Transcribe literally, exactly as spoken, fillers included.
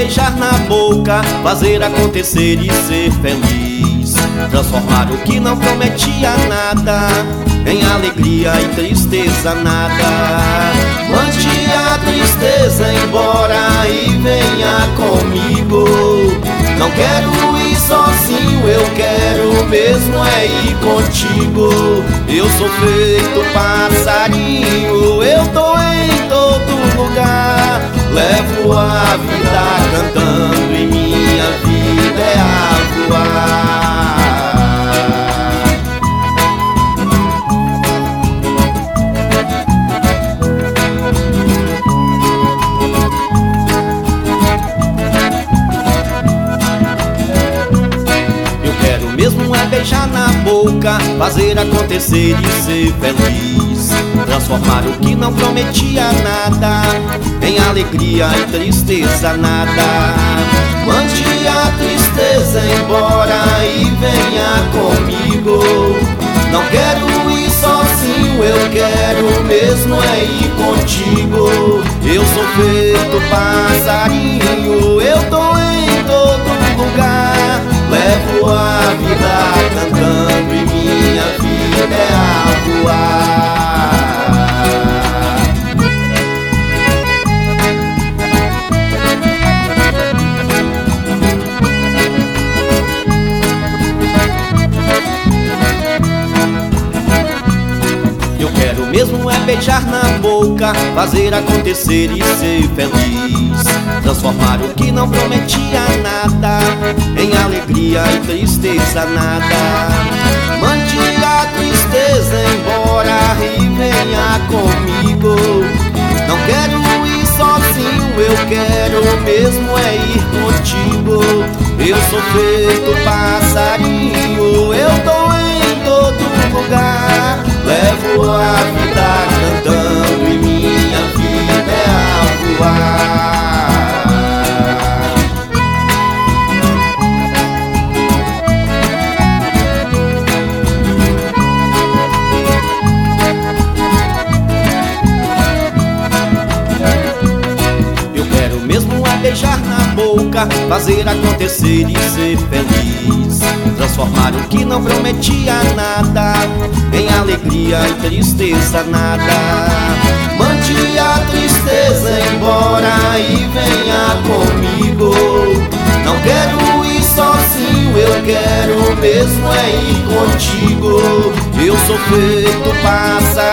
beijar na boca, fazer acontecer e ser feliz. Transformar o que não prometia nada em alegria e tristeza nada. Mande a tristeza embora e venha comigo. Não quero ir sozinho, eu quero mesmo é ir contigo. Eu sou feito passarinho, eu tô em todo lugar. Levo a vida cantando e minha vida é a voar. Mesmo é beijar na boca, fazer acontecer e ser feliz. Transformar o que não prometia nada em alegria e tristeza nada. Mande a tristeza embora e venha comigo. Não quero ir sozinho, eu quero mesmo é ir contigo. Eu sou feito passarinho, eu tô em todo lugar. Levo a vida cantando e minha vida é a voar. Eu quero mesmo é beijar na boca, fazer acontecer e ser feliz. Transformar o que não prometia nada em alegria e tristeza nada. Mande a tristeza embora e venha comigo. Não quero ir sozinho, eu quero mesmo é ir contigo. Eu sou feito passarinho, eu tô em todo lugar. Levo a vida cantando e minha vida é a voar. Beijar na boca, fazer acontecer e ser feliz. Transformar o que não prometia nada em alegria e tristeza nada. Mande a tristeza embora e venha comigo. Não quero ir sozinho, eu quero mesmo é ir contigo. Eu sou feito pássaro